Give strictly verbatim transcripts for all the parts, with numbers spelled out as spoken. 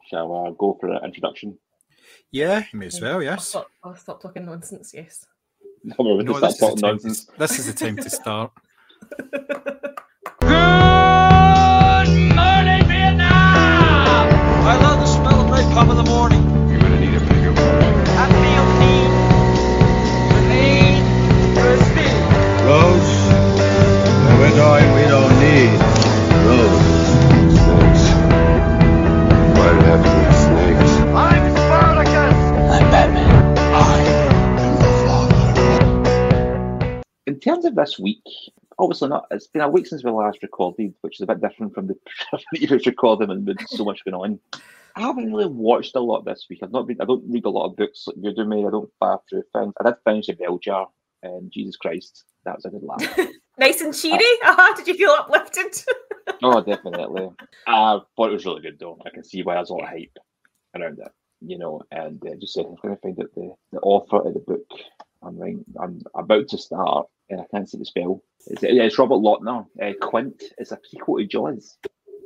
Shall I go for an introduction? Yeah, you may as well, I'll yes. stop, I'll stop talking nonsense, yes. No, we're No, no, this, is the talking time nonsense. to, this is the time to start. Good morning, Vietnam! I love the smell of napalm in the morning. You're gonna need a bigger boat. I feel need the need for speed. Roads? When we're going, we don't need roads. Snakes. Might have to eat snakes. I'm Spartacus! I'm Batman. I am the Father. In terms of this week, obviously not. It's been a week since we last recorded, which is a bit different from the previous recording and with so much going on. I haven't really watched a lot this week. I've not been. I don't read a lot of books like you do, me. I don't fire through things. I did finish a bell jar, and Jesus Christ, that was a good laugh. Nice and cheery. Uh-huh. Did you feel uplifted? Oh, definitely. I thought it was really good, though. I can see why there's a lot of hype around it, you know. And uh, just saying, I'm going to find out the, the author of the book. I'm right. I'm about to start, and I can't see the spell. It's, it's Robert Lautner. Uh, Quint. It's a prequel to Jaws.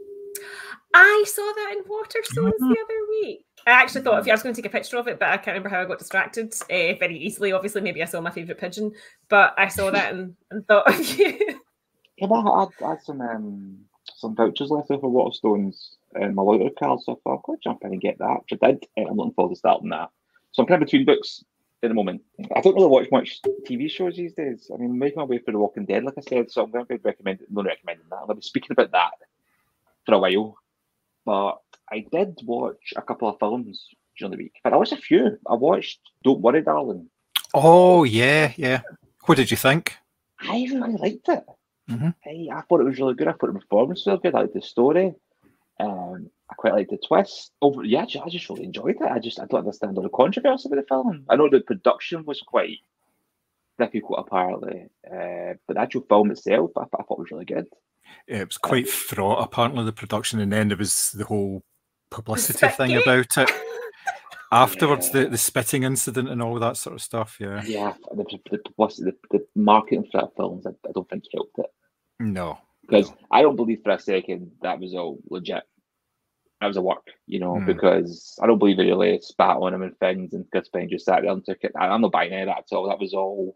I saw that in Waterstones the other week. I actually thought if I was going to take a picture of it, but I can't remember how I got distracted uh, very easily. Obviously, maybe I saw my favourite pigeon, but I saw that and, and thought of you. Yeah, well, I had, I had some um, some vouchers left over Waterstones in my loyalty card, so I thought I'll go jump in and get that, which I did. I'm looking forward to starting that. So I'm kind of between books at the moment. I don't really watch much T V shows these days. I mean, making my way through The Walking Dead, like I said, so I'm going to be recommending, not recommending that. I'm going to be speaking about that for a while. But I did watch a couple of films during the week. But I watched a few. I watched Don't Worry, Darling. Oh, yeah, yeah. What did you think? I really liked it. Mm-hmm. I, I thought it was really good. I thought the performance was good. I liked the story. Um, I quite liked the twist. Over, yeah, I just, I just really enjoyed it. I just I don't understand all the controversy with the film. I know the production was quite difficult, apparently, uh, but the actual film itself, I, I thought was really good. It was quite um, fraught, apparently, the production, and then there was the whole publicity Spit thing gate. about it. Afterwards, Yeah. the, the spitting incident and all that sort of stuff, yeah. Yeah, the, the publicity, the, the marketing for that film, I, I don't think helped it. No. Because no. I don't believe for a second that was all legit. That was a work, you know, Mm. because I don't believe they really spat on him and things and Chris Pine just sat there and took it. I, I'm not buying any of that at all. That was all.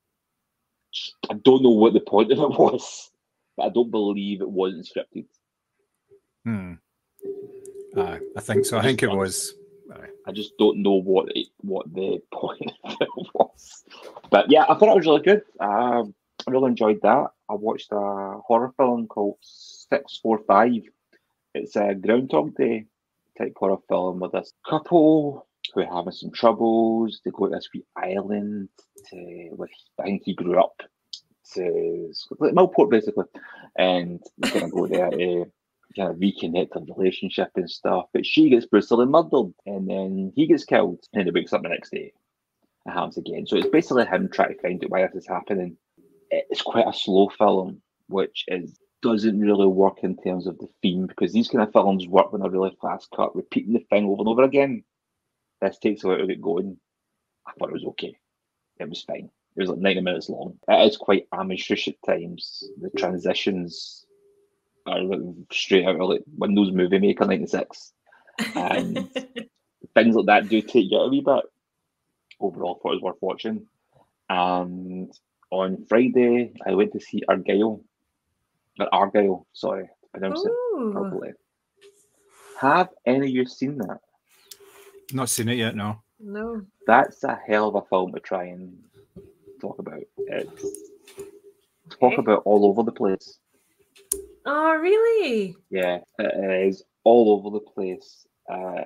I don't know what the point of it was, but I don't believe it wasn't scripted. Hmm. Uh, I think so. I, I think just, it was. I just don't know what it, what the point of it was. But yeah, I thought it was really good. Um, I really enjoyed that. I watched a horror film called six four five. It's a Groundhog Day type horror film with this couple who are having some troubles. They go to this wee island to where I think he grew up, to like Millport basically, and they're gonna go there to kind of reconnect a relationship and stuff. But she gets brutally murdered, and then he gets killed, and he wakes up the next day. It happens again. So it's basically him trying to find out why this is happening. It's quite a slow film, which is doesn't really work in terms of the theme, because these kind of films work when they're really fast cut, repeating the thing over and over again. This takes a while to get going. I thought it was okay. It was fine. It was like ninety minutes long. It is quite amateurish at times. The transitions are like straight out of like Windows Movie Maker ninety-six. And things like that do take you out a wee bit. Overall, I thought it was worth watching. And on Friday, I went to see Argyle. Or Argyle, sorry, to pronounce Ooh. it properly. Have any of you seen that? Not seen it yet, no. No. That's a hell of a film to try and talk about. It's talk Okay. about all over the place. Oh, really? Yeah, it is all over the place. Uh,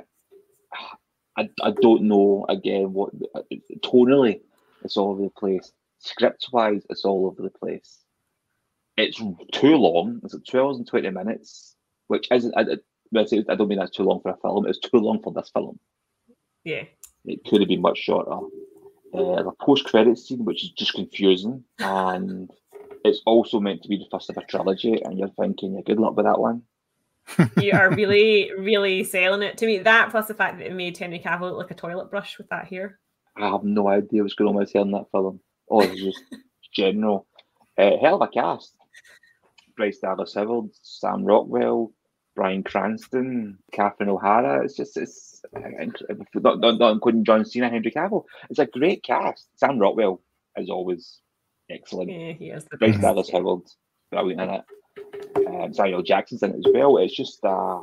I, I don't know, again, what tonally, it's all over the place. Script-wise, it's all over the place. It's too long. It's like two hours and twenty minutes, which isn't, I, I don't mean that's too long for a film. It's too long for this film. Yeah. It could have been much shorter. Uh, the post-credit scene, which is just confusing, and it's also meant to be the first of a trilogy, and you're thinking, yeah, good luck with that one. You are really, really selling it to me. That plus the fact that it made Henry Cavill look like a toilet brush with that hair. I have no idea what's going on with in that film. Oh, it's just general. Uh, hell of a cast. Bryce Dallas Howard, Sam Rockwell, Bryan Cranston, Catherine O'Hara. It's just it's not, not, not including John Cena, Henry Cavill. It's a great cast. Sam Rockwell is always excellent. Yeah, he is the Bryce best. Dallas Howard, brilliant in it. Um, Samuel Jackson's in it as well. It's just a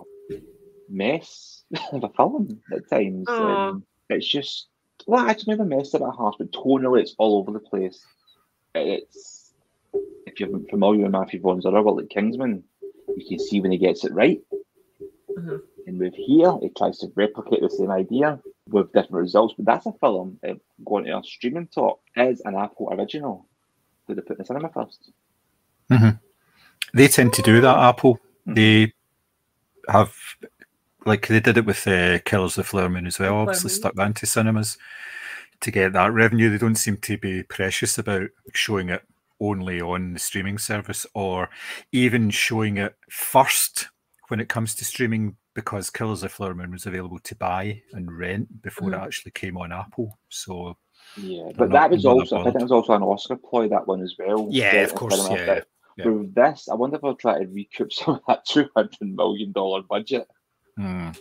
mess of a film at times. Aw. Um, it's just well, it's never messed at heart, but tonally it's all over the place. It's if you're familiar with Matthew Vaughn's other work like Kingsman, you can see when he gets it right. Mm-hmm. And with here, he tries to replicate the same idea with different results. But that's a film uh, going to our streaming talk is an Apple original that they put in the cinema first. Mm-hmm. They tend to do that, Apple. Mm-hmm. They have, like they did it with uh, Killers of the Flower Moon as well, obviously stuck that into cinemas to get that revenue. They don't seem to be precious about showing it only on the streaming service or even showing it first when it comes to streaming, because Killers of the Flower Moon was available to buy and rent before mm-hmm. it actually came on Apple. So yeah, but that was also I think that was also an Oscar ploy, that one as well. Yeah, of course. Yeah. Yeah. With this, I wonder if I'll try to recoup some of that two hundred million dollar budget. Mm.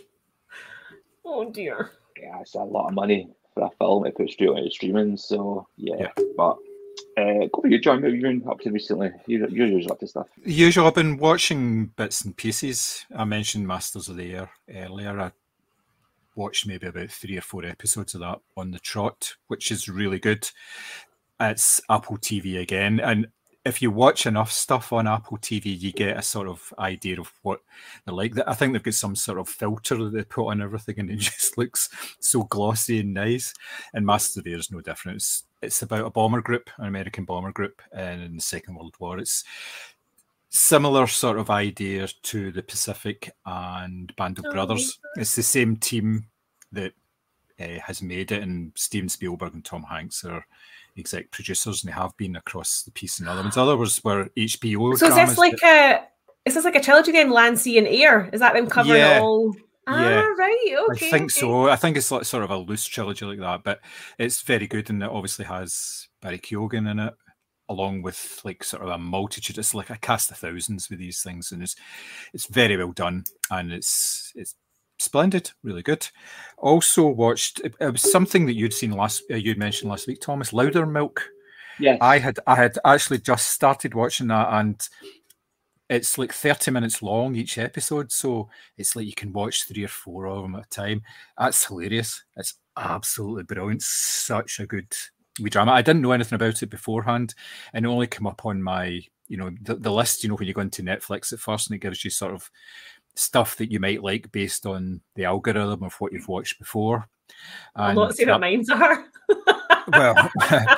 Oh dear. Yeah, it's a lot of money for a film to put straight on streaming. So yeah, yeah. but uh, go for you, John. What have you been up to recently? You're, you're usually up to stuff. Usual. I've been watching bits and pieces. I mentioned Masters of the Air earlier. I watched maybe about three or four episodes of that on the trot, which is really good. It's Apple T V again, and if you watch enough stuff on Apple T V, you get a sort of idea of what they're like. I think they've got some sort of filter that they put on everything, and it just looks so glossy and nice. And Masters of the Air is no different. It's, it's about a bomber group, an American bomber group in the Second World War. It's similar sort of idea to the Pacific and Band of Brothers. It's the same team that uh, has made it, and Steven Spielberg and Tom Hanks are exec producers, and they have been across the piece and other ones. Other ones were H B O. So is this like a is this like a trilogy then? Land, Sea, and Air? Is that them covering yeah. all? Yeah. Ah, right. Okay. I think okay. so. I think it's like sort of a loose trilogy like that, but it's very good, and it obviously has Barry Keoghan in it, along with like sort of a multitude. It's like a cast of thousands with these things, and it's it's very well done, and it's it's. Splendid, really good. Also watched. It, it was something that you'd seen last. Uh, you'd mentioned last week, Thomas. Loudermilk. Yeah. I had. I had actually just started watching that, and it's like thirty minutes long each episode. So it's like you can watch three or four of them at a time. That's hilarious. It's absolutely brilliant. Such a good wee drama. I didn't know anything about it beforehand, and it only came up on my, you know, the, the list. You know, when you go into Netflix at first, and it gives you sort of stuff that you might like based on the algorithm of what you've watched before. I'll not say what mine are. Well,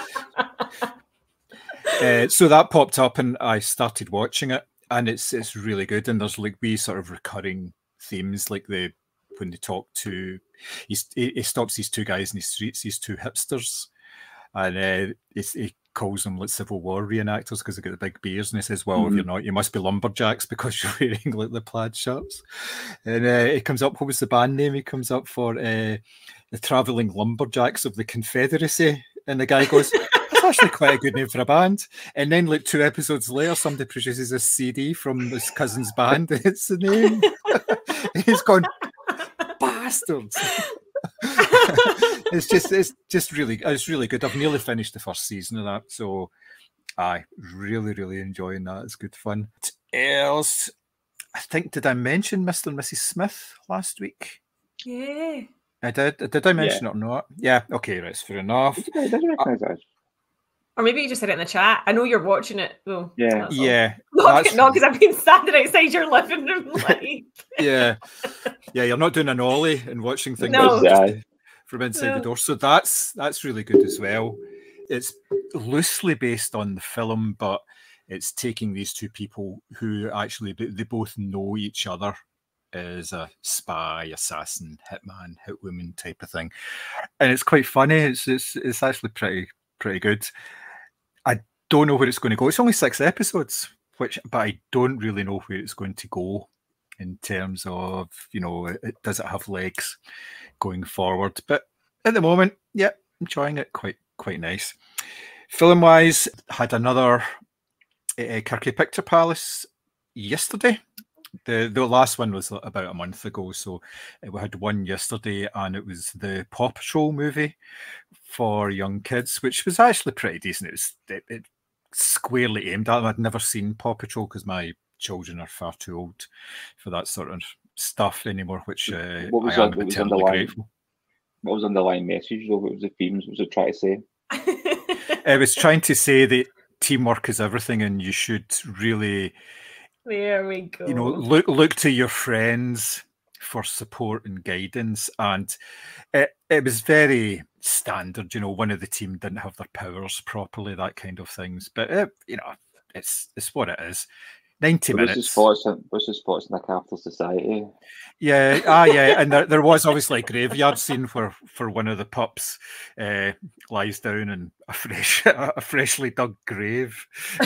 uh, so that popped up, and I started watching it, and it's it's really good. And there's like wee sort of recurring themes, like the when they talk to, he's, he, he stops these two guys in the streets, these two hipsters, and uh, he, he calls them like Civil War reenactors because they got the big beards, and he says, well, mm-hmm. if you're not, you must be lumberjacks because you're wearing like the plaid shirts. And uh, he comes up, what was the band name? He comes up for uh, the Travelling Lumberjacks of the Confederacy, and the guy goes, that's actually quite a good name for a band. And then like two episodes later, somebody produces a C D from his cousin's band, and it's the name. He's gone, bastards. It's just, it's just really, it's really good. I've nearly finished the first season of that, so I really, really enjoying that. It's good fun. What else? I think, did I mention Mister and Missus Smith last week? Yeah, I did. Did I mention yeah. it or not? Yeah. Okay, right. Fair enough. I didn't recognize that. Or maybe you just said it in the chat. I know you're watching it though. Yeah, yeah. Not because I've been standing outside your living room. Like. yeah, yeah. You're not doing an ollie and watching things No. from inside No. the door. So that's that's really good as well. It's loosely based on the film, but it's taking these two people who actually they both know each other as a spy, assassin, hitman, hitwoman type of thing, and it's quite funny. It's it's it's actually pretty pretty good. I don't know where it's going to go. It's only six episodes, which, but I don't really know where it's going to go in terms of, you know, it, does it have legs going forward? But at the moment, yeah, enjoying it. Quite quite nice. Film wise, had another uh, Kirky Picture Palace yesterday. The the last one was about a month ago, so we had one yesterday, and it was the Paw Patrol movie for young kids, which was actually pretty decent. It was it, it squarely aimed at them. I'd never seen Paw Patrol because my children are far too old for that sort of stuff anymore, which uh, What was I am that- what was eternally underlying? grateful. What was the underlying message, though? What was the themes? What was it trying to say? I was trying to say that teamwork is everything, and you should really, There we go. you know, look look to your friends for support and guidance. And it, it was very standard. You know, one of the team didn't have their powers properly, that kind of things. But it, you know, it's it's what it is. Ninety What's his minutes. thoughts? on- What's his thoughts in a capitalist society? Yeah, ah, yeah, and there, there was obviously a graveyard scene where for one of the pups uh, lies down in a fresh, a freshly dug grave,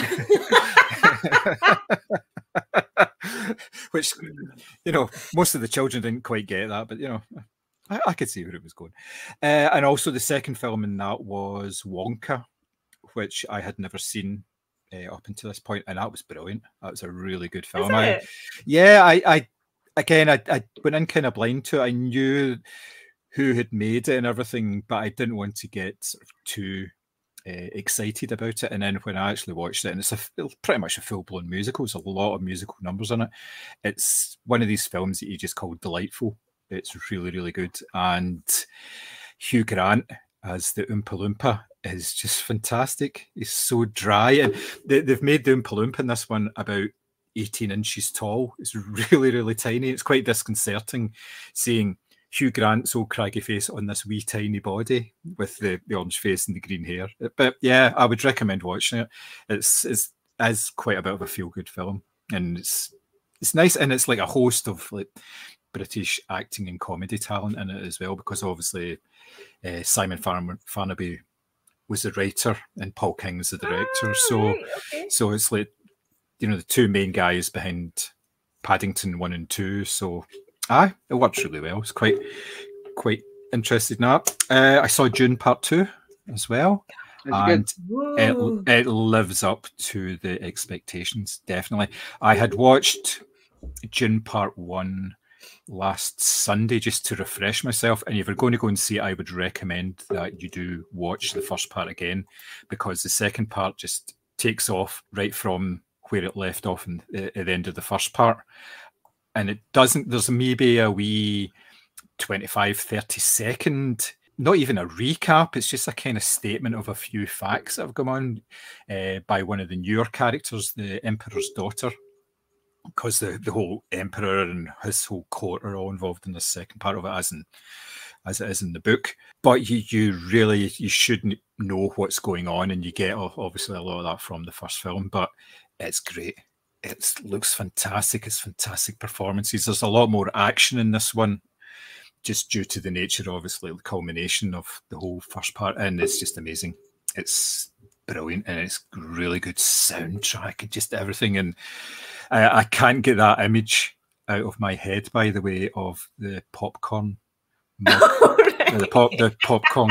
which you know most of the children didn't quite get that, but you know I, I could see where it was going. Uh, and also the second film in that was Wonka, which I had never seen uh, up until this point, and that was brilliant. That was a really good film. Is I, it? yeah, I, I again, I, I went in kind of blind to it. I knew who had made it and everything, but I didn't want to get sort of too uh, excited about it. And then when I actually watched it, and it's a f- pretty much a full-blown musical. There's a lot of musical numbers in it. It's one of these films that you just call delightful. It's really, really good. And Hugh Grant as the Oompa Loompa is just fantastic. He's so dry, and they, they've made the Oompa Loompa in this one about eighteen inches tall. It's really, really tiny. It's quite disconcerting seeing Hugh Grant's old craggy face on this wee tiny body with the, the orange face and the green hair. But yeah, I would recommend watching it. It's it's as quite a bit of a feel good film, and it's it's nice, and it's like a host of like British acting and comedy talent in it as well, because obviously uh, Simon Farmer, Farnaby was the writer and Paul King was the director. Ah, so right, okay. so it's like, you know, the two main guys behind Paddington one and two. So aye, it works really well. It's quite quite interested in that. Uh, I saw Dune Part Two as well, and Whoa. it, it lives up to the expectations, definitely. I had watched Dune Part One last Sunday just to refresh myself, and if you're going to go and see it, I would recommend that you do watch the first part again, because the second part just takes off right from where it left off in, uh, at the end of the first part, and it doesn't, there's maybe a wee twenty-five, thirty second, not even a recap, it's just a kind of statement of a few facts that have gone on uh, by one of the newer characters, the Emperor's daughter, because the, the whole Emperor and his whole court are all involved in the second part of it, as in as it is in the book. But you you really you shouldn't know what's going on, and you get obviously a lot of that from the first film. But it's great. It looks fantastic. It's fantastic performances. There's a lot more action in this one, just due to the nature, obviously, the culmination of the whole first part, and it's just amazing. It's brilliant, and it's really good soundtrack and just everything. And I, I can't get that image out of my head, by the way, of the popcorn, mug, uh, the pop, the popcorn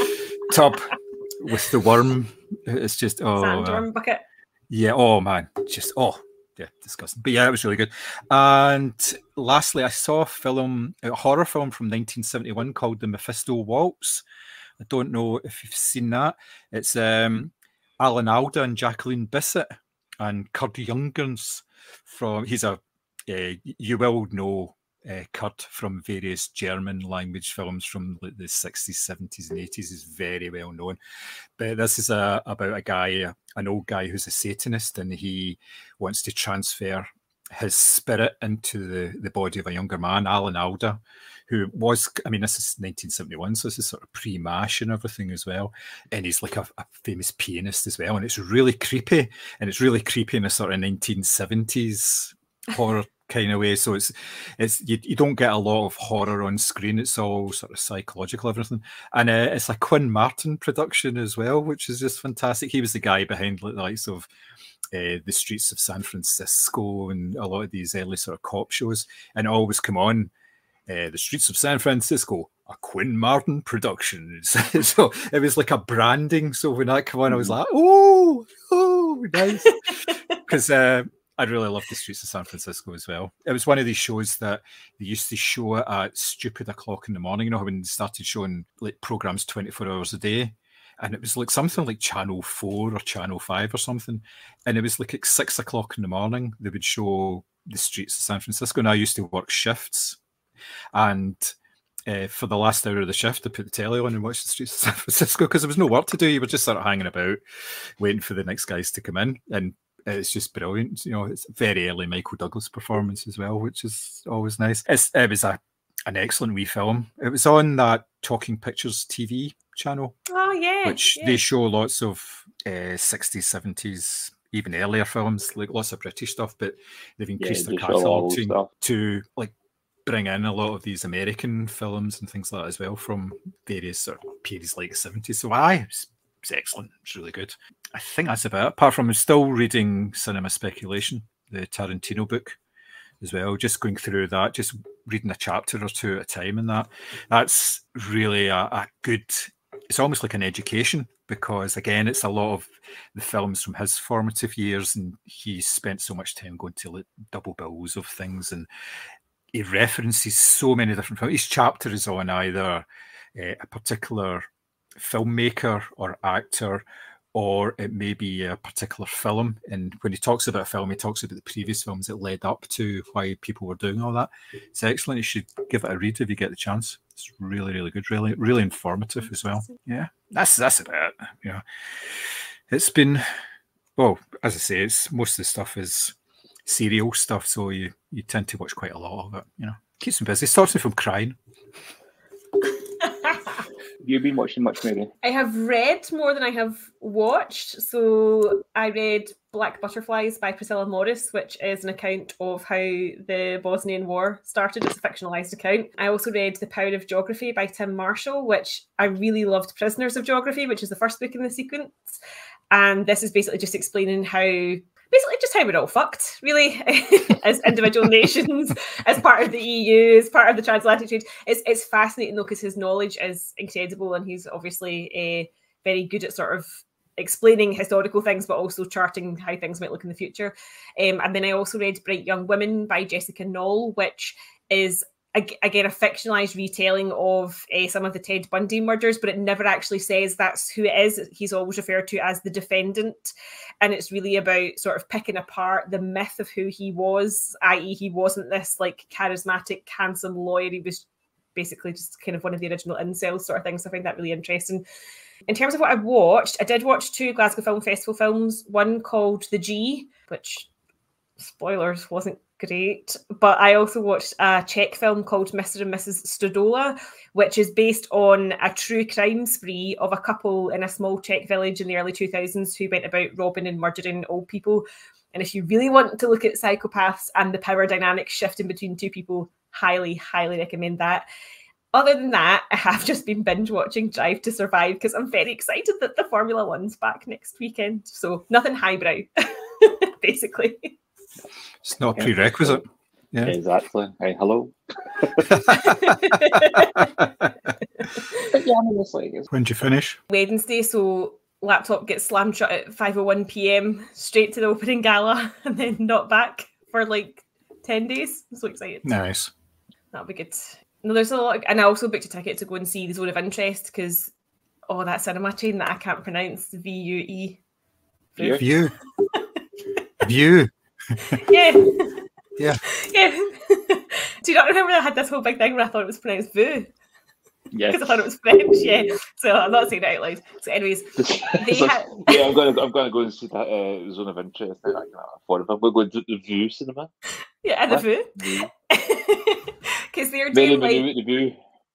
tub with the worm. It's just oh, Sandworm bucket. yeah, oh man, just oh yeah, disgusting. But yeah, it was really good. And lastly, I saw a film, a horror film from nineteen seventy-one called The Mephisto Waltz. I don't know if you've seen that. It's um, Alan Alda and Jacqueline Bisset and Kurt Jungers from. He's a uh, you will know uh, Kurt from various German language films from like the sixties, seventies, and eighties. Is very well known. But this is a about a guy, an old guy who's a Satanist, and he wants to transfer his spirit into the, the body of a younger man, Alan Alda, who was, I mean, this is nineteen seventy-one, so this is sort of pre-MASH and everything as well. And he's like a, a famous pianist as well. And it's really creepy. And it's really creepy in a sort of nineteen seventies horror kind of way. So it's, it's you, you don't get a lot of horror on screen. It's all sort of psychological, everything. And uh, it's a Quinn Martin production as well, which is just fantastic. He was the guy behind like, the likes of Uh, the Streets of San Francisco and a lot of these early sort of cop shows, and always come on uh, the Streets of San Francisco, a Quinn Martin production. So it was like a branding. So when that came on, I was like, oh, oh, nice. Because uh, I really love the Streets of San Francisco as well. It was one of these shows that they used to show at stupid o'clock in the morning, you know, when they started showing like programs twenty-four hours a day. And it was like something like Channel four or Channel five or something. And it was like at six o'clock in the morning, they would show the Streets of San Francisco. And I used to work shifts. And uh, for the last hour of the shift, I put the telly on and watched the Streets of San Francisco because there was no work to do. You were just sort of hanging about, waiting for the next guys to come in. And it's just brilliant. You know, it's a very early Michael Douglas performance as well, which is always nice. It's, it was a, an excellent wee film. It was on that Talking Pictures T V channel. Oh, yeah. Which yeah. they show lots of uh, sixties, seventies, even earlier films, like lots of British stuff, but they've increased Yeah, their they show all catalogue to, stuff. to like bring in a lot of these American films and things like that as well from various sort of periods like the seventies. So aye, it's, it's excellent. It's really good. I think that's about it. Apart from I'm still reading Cinema Speculation, the Tarantino book as well, just going through that, just reading a chapter or two at a time in that. That's really a, a good, it's almost like an education because, again, it's a lot of the films from his formative years and he spent so much time going to like double bills of things and he references so many different films. Each chapter is on either uh, a particular filmmaker or actor, or it may be a particular film. And when he talks about a film, he talks about the previous films that led up to why people were doing all that. It's excellent. You should give it a read if you get the chance. It's really, really good. Really, really informative as well. Yeah, that's that's about it. You know, it's been, well, as I say, it's most of the stuff is serial stuff, so you you tend to watch quite a lot of it. You know, keeps me busy. Stops me from crying. You've been watching much, Mary? I have read more than I have watched. So I read Black Butterflies by Priscilla Morris, which is an account of how the Bosnian War started. It's a fictionalized account. I also read The Power of Geography by Tim Marshall, which I really loved. Prisoners of Geography, which is the first book in the sequence. And this is basically just explaining how basically just how we're all fucked, really, as individual nations, as part of the E U, as part of the transatlantic trade. It's it's fascinating, though, because his knowledge is incredible and he's obviously uh, very good at sort of explaining historical things, but also charting how things might look in the future. Um, and then I also read Bright Young Women by Jessica Knoll, which is again a fictionalized retelling of uh, some of the Ted Bundy murders, but it never actually says that's who it is. He's always referred to as the defendant, and it's really about sort of picking apart the myth of who he was, that is he wasn't this like charismatic handsome lawyer. He was basically just kind of one of the original incels sort of things. So I find that really interesting. In terms of what I've watched, I did watch two Glasgow Film Festival films, one called The G, which, spoilers, wasn't great, but I also watched a Czech film called Mister and Missus Stodola, which is based on a true crime spree of a couple in a small Czech village in the early two thousands who went about robbing and murdering old people. And if you really want to look at psychopaths and the power dynamic shifting between two people, highly, highly recommend that. Other than that, I have just been binge watching Drive to Survive because I'm very excited that the Formula One's back next weekend. So nothing highbrow, basically. It's not a prerequisite. Yeah, exactly. Hey, hello. When do you finish? Wednesday, so laptop gets slammed shut at five oh one p.m. straight to the opening gala and then not back for like ten days. I'm so excited. Nice. That'll be good. No, there's a lot, of, and I also booked a ticket to go and see The Zone of Interest because, oh, that cinema chain that I can't pronounce, V U E. View. View. View. Yeah. Yeah. Yeah. Do you not remember I had this whole big thing where I thought it was pronounced Vu? Yes. Because I thought it was French, yeah. So I'm not saying it out loud. So anyways, they so, had... yeah, I'm gonna I'm gonna go and see that uh, Zone of Interest. I can't afford it. I'm going to the View cinema. Yeah, and the Vu. Because they're doing like... The View.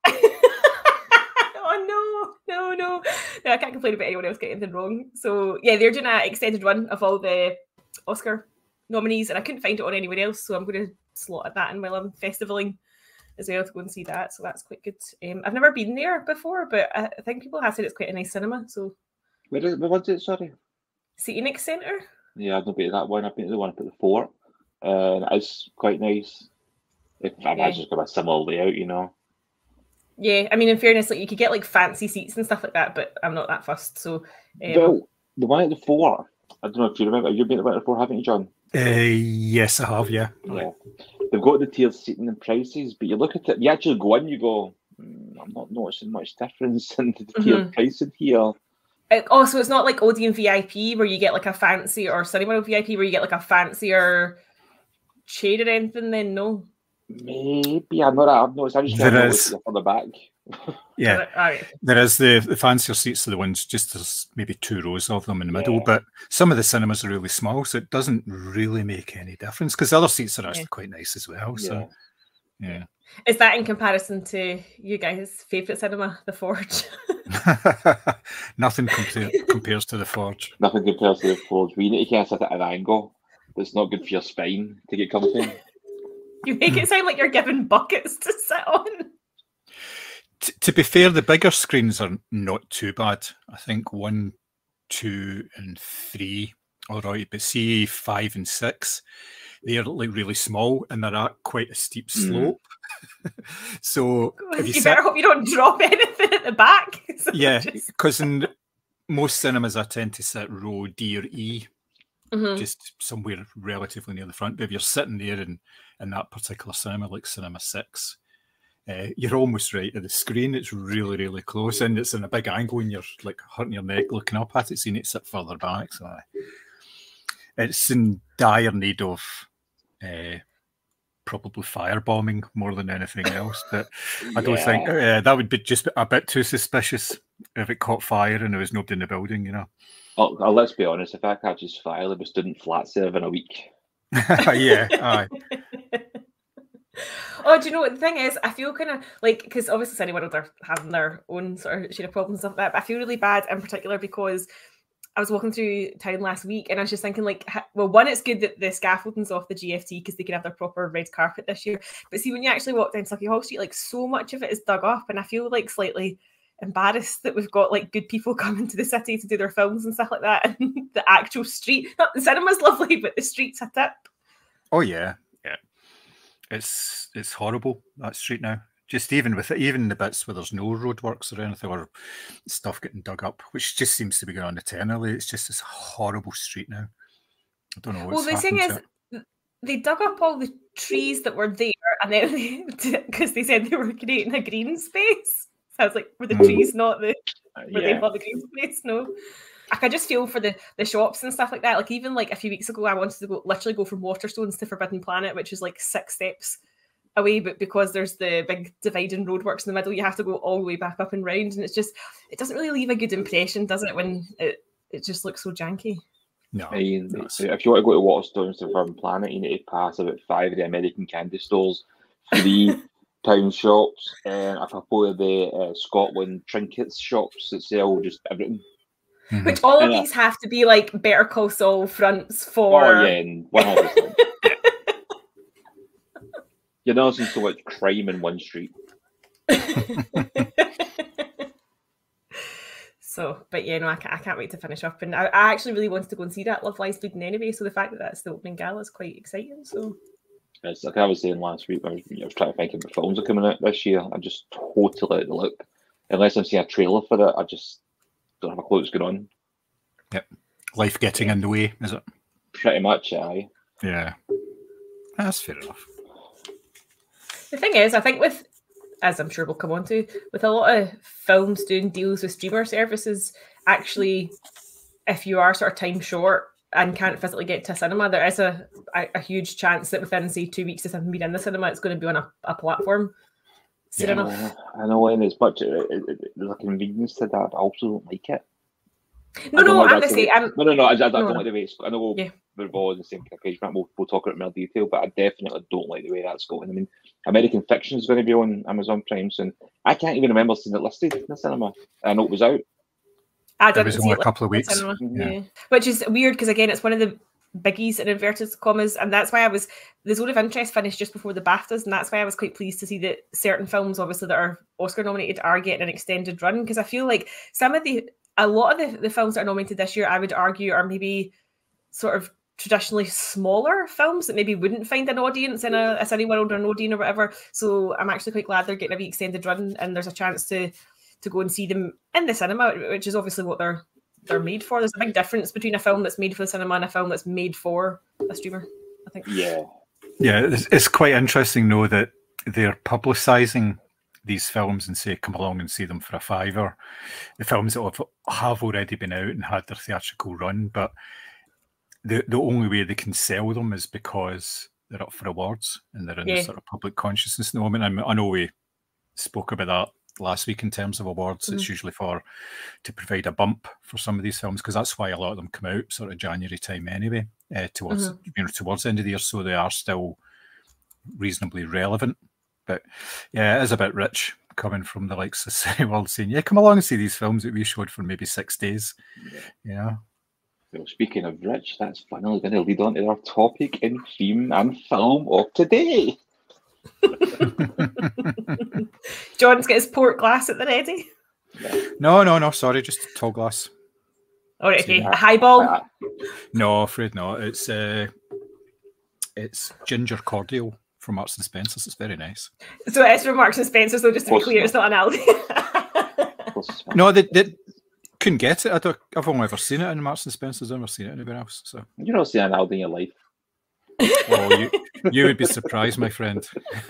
Oh no, no, no. No, I can't complain about anyone else getting anything wrong. So yeah, they're doing an extended run of all the Oscar nominees, and I couldn't find it on anywhere else, so I'm going to slot at that in while I'm festivaling as well to go and see that. So that's quite good. Um, I've never been there before, but I think people have said it's quite a nice cinema. So where is where was it? Sorry, Scenic Centre. Yeah, I've not been to that one. I've been to the one up at the Fort, and it's quite nice. If I Yeah. imagine it's got a similar layout, you know. Yeah, I mean, in fairness, like you could get like fancy seats and stuff like that, but I'm not that fussed. So um, Well, the one at the Fort, I don't know if you remember. You've been to the one at the Fort, haven't you, John? Uh, yes, I have. Yeah. Yeah, they've got the tiered seating and prices, but you look at it, you actually go in, you go, mm, I'm not noticing much difference in the Mm-hmm. tiered pricing here. It, oh, so it's not like Odeon V I P where you get like a fancy, or Cineworld V I P where you get like a fancier shade or anything. Then no. Maybe I'm not. I've noticed. I just There don't is. notice on the back. Yeah. All right. There is the, the fancier seats are the ones, just there's maybe two rows of them in the middle, Yeah. but some of the cinemas are really small, so it doesn't really make any difference because the other seats are actually Yeah. quite nice as well. So, yeah. Is that in comparison to you guys' favourite cinema, The Forge? Nothing compa- compares to the Forge. Nothing compares to the floors. We need to kind of sit at an angle that's not good for your spine to get comfy. You make it sound like you're given buckets to sit on. T- to be fair, the bigger screens are not too bad. I think one, two, and three, all right. But see, five and six, they're like really small and they're at quite a steep slope. Mm. So if you, you better sit, hope you don't drop anything at the back. So yeah, just- because in most cinemas I tend to sit row D or E, Mhm. just somewhere relatively near the front. But if you're sitting there in, in that particular cinema, like Cinema Six, uh, you're almost right at the screen. It's really, really close, and it's in a big angle, and you're like hurting your neck looking up at it. So you need to sit further back. So uh, it's in dire need of uh, probably firebombing more than anything else. But I don't Yeah. think uh, that would be just a bit too suspicious if it caught fire and there was nobody in the building. You know. Oh, oh, let's be honest. If that catches fire, there'll be student flat serve in a week. Yeah. Aye. Oh, do you know what the thing is? I feel kind of like, because obviously Cineworld are having their own sort of share of problems and stuff like that, but I feel really bad in particular because I was walking through town last week and I was just thinking, like, ha- well, one, it's good that the scaffolding's off the G F T because they can have their proper red carpet this year. But see, when you actually walk down Sucky Hall Street, like, so much of it is dug up, and I feel like slightly embarrassed that we've got like good people coming to the city to do their films and stuff like that, and the actual street, not the cinema's lovely, but the streets a tip. Oh yeah, yeah. It's it's horrible, that street now. Just even with it, even the bits where there's no roadworks or anything or stuff getting dug up, which just seems to be going on eternally. It's just this horrible street now. I don't know what's Well, the thing happened is, to it. they dug up all the trees that were there, and then because they said they were creating a green space. So I was like, were the Mm. trees not the Uh, were they yeah. not the green space? No. Like, I just feel for the the shops and stuff like that. Like, even like a few weeks ago, I wanted to go literally go from Waterstones to Forbidden Planet, which is like six steps away, but because there's the big dividing roadworks in the middle, you have to go all the way back up and round, and it's just, it doesn't really leave a good impression, does it, when it, it just looks so janky. No, I mean, that's- if you want to go to Waterstones to Forbidden Planet, you need to pass about five of the American candy stores, three town shops, and a couple of the uh, Scotland trinkets shops that sell just everything. Mhm. Which all of Yeah. these have to be like Better Call Saul fronts for. Oh, yeah, and one hundred percent. You're not seeing so much crime in one street. So, but yeah, no, I can't, I can't wait to finish up. And I, I actually really wanted to go and see that Love Lies Bleeding anyway. So the fact that that's the opening gala is quite exciting. So It's like I was saying last week, I was, I was trying to think of the films that are coming out this year. I just totally out the look. Unless I'm seeing a trailer for it, I just don't have a clue what's going on. Life getting in the way, is it? Pretty much, aye. Yeah. That's fair enough. the thing is, I think with, as I'm sure we'll come on to, with a lot of films doing deals with streamer services, actually, if you are sort of time short and can't physically get to a cinema, there is a, a, a huge chance that within, say, two weeks of something being in the cinema, it's going to be on a, a platform. Soon Yeah. enough. I know, and as much it, it, it, there's a convenience to that, but I also don't like it. No, I don't no, like I'm that going to say, way- I'm, No, no, no, I, I, I don't No, no. like the way it's. I know we'll, Yeah. we're all in the same page, but we'll, we'll talk about it in more detail, but I definitely don't like the way that's going. I mean, American Fiction is going to be on Amazon Prime soon. I can't even remember seeing it listed in the cinema. I know it was out. I It didn't was see only it a couple of in the weeks. cinema. Yeah. Yeah. Which is weird because, again, it's one of the biggies in inverted commas, and that's why I was, the Zone of Interest finished just before the BAFTAs, and that's why I was quite pleased to see that certain films, obviously, that are Oscar nominated are getting an extended run, because I feel like some of the, a lot of the, the films that are nominated this year, I would argue, are maybe sort of traditionally smaller films that maybe wouldn't find an audience in a, a Cineworld or an Odeon or whatever. So I'm actually quite glad they're getting a wee extended run, and there's a chance to to go and see them in the cinema, which is obviously what they're they're made for. There's a big difference between a film that's made for the cinema and a film that's made for a streamer, I think. Yeah. Yeah, it's, it's quite interesting, though, that they're publicising these films and say, come along and see them for a fiver. The films that have, have already been out and had their theatrical run, but the, the only way they can sell them is because they're up for awards and they're in Yeah. the sort of public consciousness at the moment. I, I know we spoke about that last week in terms of awards. Mhm. It's usually for to provide a bump for some of these films, because that's why a lot of them come out sort of January time anyway, uh, towards Mhm. you know towards the end of the year, so they are still reasonably relevant. But yeah, it is a bit rich coming from the likes of Cineworld saying, yeah, come along and see these films that we showed for maybe six days. Yeah. Well, speaking of rich, that's finally going to lead on to our topic in theme and film of today. John's got his port glass at the ready. No, no, no, sorry, just a tall glass. All right, See okay. that? A highball. Uh, No, afraid not. It's uh, it's ginger cordial from Marks and Spencer's. It's very nice. So it's from Marks and Spencer, so just to be Close clear, it's not an Aldi. close as well. No, they, they couldn't get it. I don't, I've only ever seen it in Marks and Spencer's. I've never seen it anywhere else. So, You've not seen an Aldi in your life. oh, you, you would be surprised, my friend.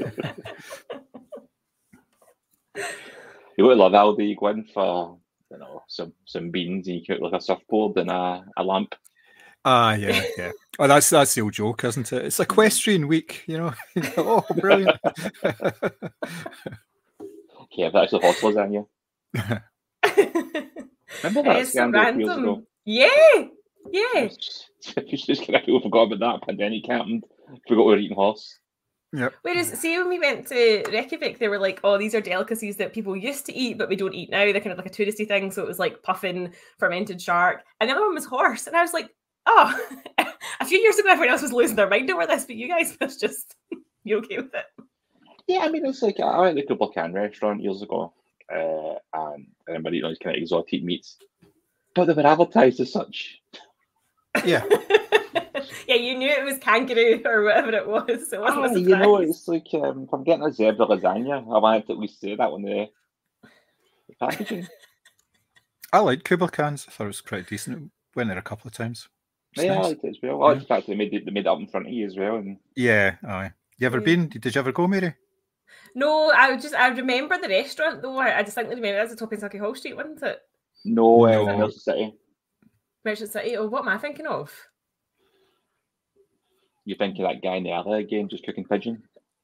You would love Aldi. You go in for, you know, some, some beans and you get like a surfboard and a, a lamp. Ah, yeah, yeah. Oh, that's that's the old joke, isn't it? It's equestrian week, you know. Oh, brilliant. Yeah, but actually hot lasagna. Remember that It's so scandal a few years random. ago? Yeah, yeah. It's just kind of people forgot about that. Pandemic happened. Forgot we were eating horse. Yep. Whereas, see, when we went to Reykjavik, they were like, oh, these are delicacies that people used to eat, but we don't eat now. They're kind of like a touristy thing. So it was like puffin, fermented shark. And the other one was horse. And I was like, oh, a few years ago, everyone else was losing their mind over this, but you guys must just be okay with it. Yeah, I mean, it's like I went to the Kubla Khan restaurant years ago, uh, and I remember eating all these kind of exotic meats, but they were advertised as such. Yeah. Yeah, you knew it was kangaroo or whatever it was. So it wasn't Ah, a surprise. you know, it's like um, if I'm getting a zebra lasagna, I want to at least say that on the, the packaging. I like Kubla Khans. I thought it was pretty decent. Went there a couple of times. It's Yeah, I nice. liked it as well. I like Yeah. the fact that they made it, they made it up in front of you as well. And Yeah, aye. You ever Yeah. been? Did you ever go, Mary? No, I would just I remember the restaurant though. I, I distinctly remember it was the top in Sucky Hall Street, wasn't it? no, uh, No. Merchant City. Merchant City. Oh, what am I thinking of? You think of that guy in the alley again, just cooking pigeon?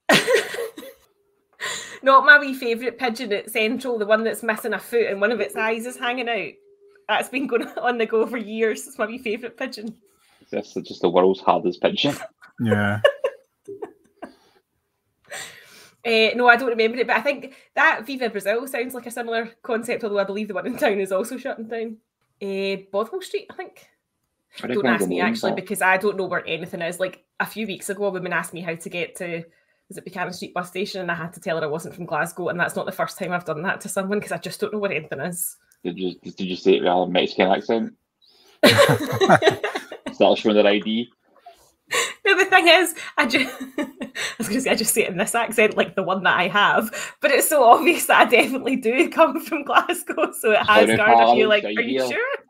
Not my wee favourite pigeon at Central, the one that's missing a foot and one of its eyes is hanging out. That's been going on the go for years. It's my wee favourite pigeon. This is just the world's hardest pigeon. Yeah. Uh, no, I don't remember it, but I think that Viva Brazil sounds like a similar concept, although I believe the one in town is also shutting down. Uh, Bothwell Street, I think. I Don't recommend ask me going actually, there. because I don't know where anything is. Like a few weeks ago, a woman asked me how to get to, was it Buchanan Street bus station, and I had to tell her I wasn't from Glasgow, and that's not the first time I've done that to someone because I just don't know where anything is. Did you did you say it with a Mexican accent? Start showing their I D. No, the thing is, I just, I was going to say, I just say it in this accent, like the one that I have, but it's so obvious that I definitely do come from Glasgow, so it has Sorry, garnered pal, you like, are are you you here? sure?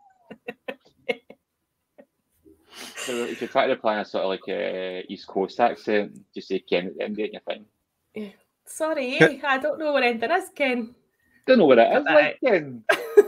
So if you're trying to plan a sort of like a East Coast accent, just say Ken at the end of it, and you're fine. Sorry, eh? I don't know where anything is, Ken. Don't know what it is, Right. like Ken.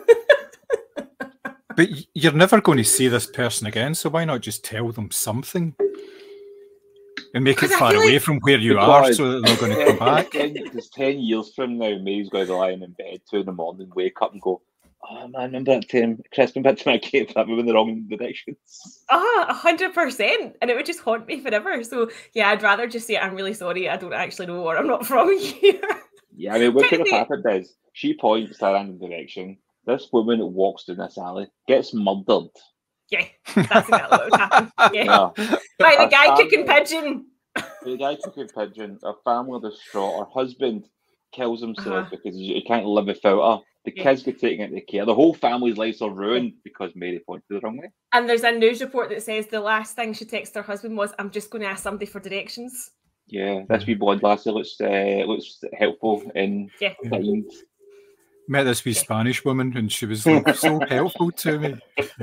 But y- you're never going to see this person again, so why not just tell them something? And make it 'Cause I far feel away like- from where you are Because- so that they're going to come back. ten, Because ten years from now, May's going to lie in bed two in the morning, wake up and go, oh man, remember that time Crispin bit to my cave that we were in the wrong directions. Ah, a hundred percent, and it would just haunt me forever. So yeah, I'd rather just say I'm really sorry. I don't actually know where I'm not from here. Yeah, I mean, what could have Technically- happened is she points to a random direction. This woman that walks down this alley gets murdered. Yeah, that's exactly what would happen. Yeah, Yeah. by the Her guy cooking family- pigeon. The guy cooking pigeon, her family are distraught. Her husband kills himself Uh-huh. because he he can't live without her. The Yeah. kids get taken into care. The whole family's lives are ruined because Mary pointed the wrong way. And there's a news report that says the last thing she texted her husband was, "I'm just going to ask somebody for directions." Yeah, this wee blonde lassie looks uh, looks helpful in Yeah. kind. met this wee Spanish woman, and she was like, so helpful to me.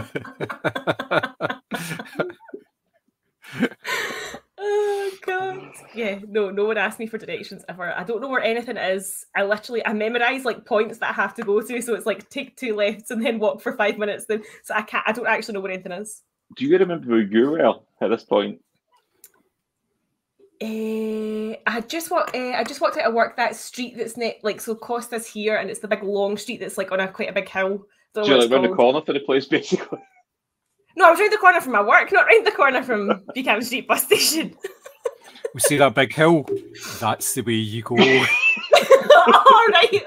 Oh god. Yeah, no, no one asked me for directions ever. I don't know where anything is. I literally I memorize like points that I have to go to. So it's like take two lefts and then walk for five minutes. Then so I can't I don't actually know where anything is. Do you remember where you were at this point? Uh, I just walked. Uh, I just walked out of work. That street that's ne- like so Costa's here, and it's the big long street that's like on a quite a big hill. Do you like round the corner for the place, basically? No, I was round the corner from my work, not round the corner from Buchanan Street bus station. We see that big hill. That's the way you go. All right.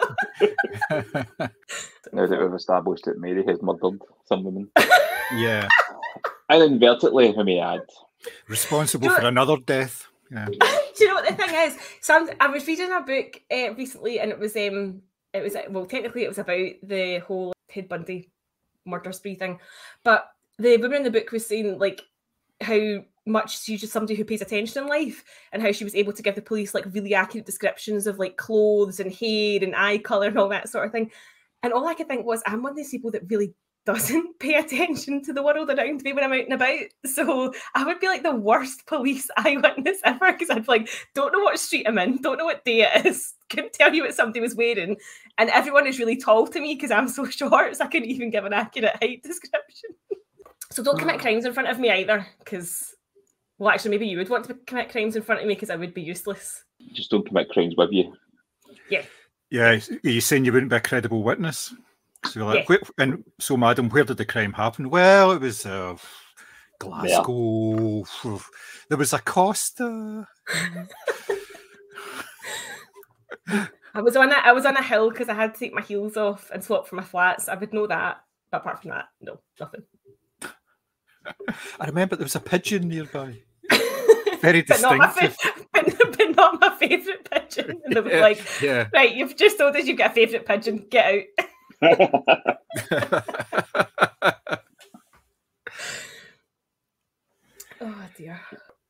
Now that we've established that Mary has murdered some women. Yeah. And inadvertently, who may add. Responsible Do for it- another death. Yeah. Do you know what the thing is? Some I was reading a book uh, recently, and it was um, it was well, technically it was about the whole Ted Bundy murder spree thing, but the woman in the book was saying like how much she's just somebody who pays attention in life, and how she was able to give the police like really accurate descriptions of like clothes and hair and eye color and all that sort of thing. And all I could think was, I'm one of these people that really doesn't pay attention to the world around me when I'm out and about. So I would be like the worst police eyewitness ever, because I'd be like, don't know what street I'm in, don't know what day it is, couldn't tell you what somebody was wearing. And everyone is really tall to me because I'm so short, so I couldn't even give an accurate height description. So don't commit crimes in front of me either, because, well, actually, maybe you would want to commit crimes in front of me because I would be useless. Just don't commit crimes with you. Yeah. Yeah. Are you saying you wouldn't be a credible witness? So you're like, Yeah. "Wh- and so, madam, where did the crime happen? Well, it was uh, Glasgow. There was a Costa. I was on a, I was on a hill because I had to take my heels off and swap for my flats. I would know that, but apart from that, no, nothing. I remember there was a pigeon nearby. Very but, not my distinctive. fa- but, but not my favourite pigeon. And they were Yeah, like, yeah. right, you've just told us you've got a favourite pigeon. Get out. Oh dear.